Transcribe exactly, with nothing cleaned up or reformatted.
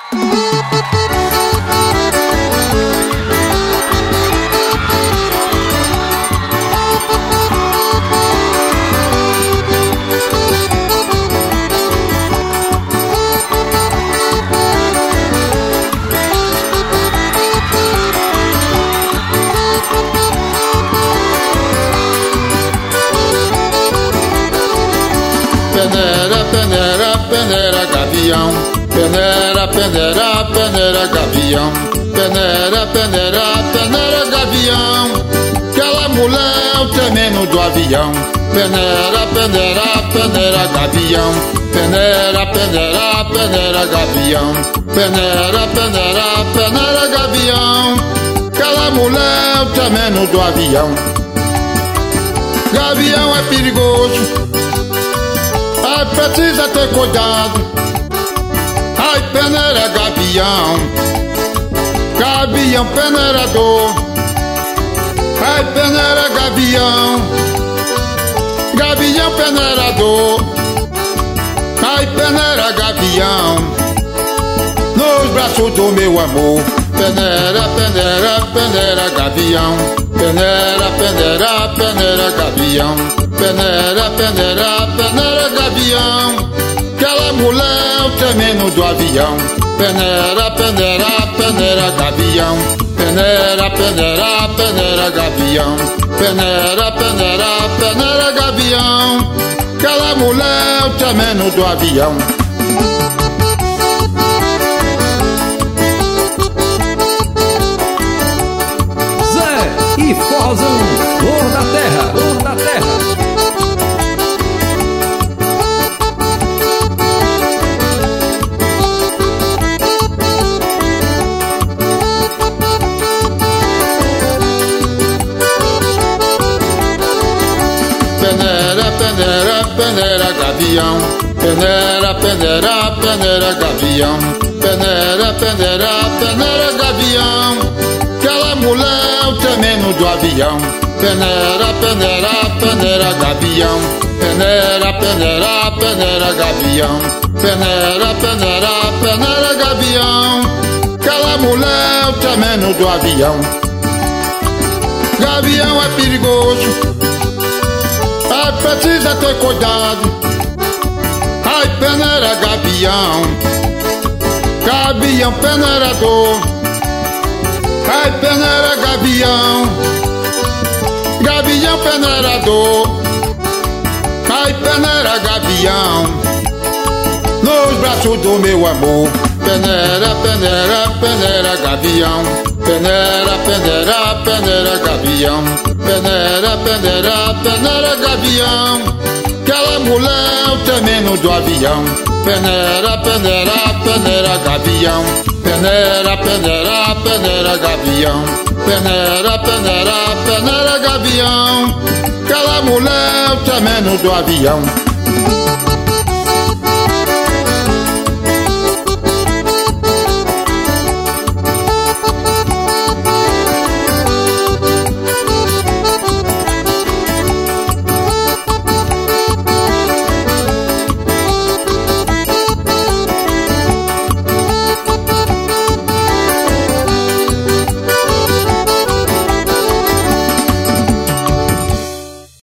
Peneira, peneira, peneira, gavião. Peneira, peneira, peneira, gavião. Peneira, peneira, peneira, gavião. Aquela mulher é o tremendo do avião. Peneira, peneira, peneira, gavião. Peneira, peneira, peneira, gavião. Peneira, peneira, peneira, gavião. Aquela mulher é o tremendo do avião. Gavião é perigoso, ai, precisa ter cuidado. Ai, peneira, gavião. Gavião peneirador. Ai, peneira, gavião. Gavião peneirador. Ai, peneira, gavião. Nos braços do meu amor. Peneira, peneira, peneira, gavião. Peneira, peneira, peneira, gavião. Peneira, peneira, peneira, gavião. Aquela mulher é o tremendo do avião. Peneira, peneira, peneira, gavião. Peneira, peneira, peneira, gavião. Peneira, peneira, peneira, gavião. Aquela mulher é o tremendo do avião. Zé e Forrozão, flor da terra, flor da terra. Peneira, peneira, peneira, gavião. Peneira, peneira, peneira, gavião. Peneira, peneira, peneira, gavião. Aquela mulher é o tremendo do avião. Peneira, peneira, peneira, gavião. Peneira, peneira, peneira, gavião. Peneira, peneira, peneira, gavião. Aquela mulher é o tremendo do avião. Gavião é perigoso, ai, precisa ter cuidado. Ai, peneira, gavião. Gavião peneirador. Ai, peneira, gavião. Gavião peneirador. Ai, peneira, gavião. Nos braços do meu amor. Peneira, peneira, peneira, gavião. Peneira, peneira, peneira, gavião. Peneira, peneira, peneira, gavião. Aquela mulher é o tremendo do avião. Peneira, peneira, peneira, gavião. Peneira, peneira, peneira, gavião. Peneira, peneira, peneira, gavião. Aquela mulher é o tremendo do avião.